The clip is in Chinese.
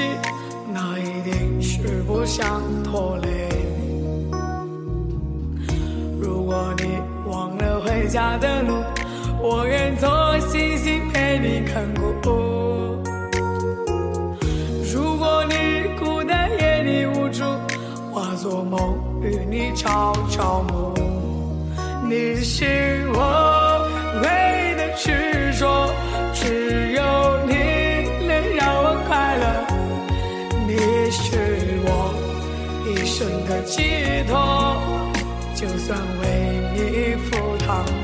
那一定是不想拖累你。如果你忘了回家的路，我愿做星星陪你看顾。如果你孤单夜里无助，化作梦与你朝朝暮。你是我唯一的执着，只有你能让我快乐。你是我一生的寄托，就算为你赴汤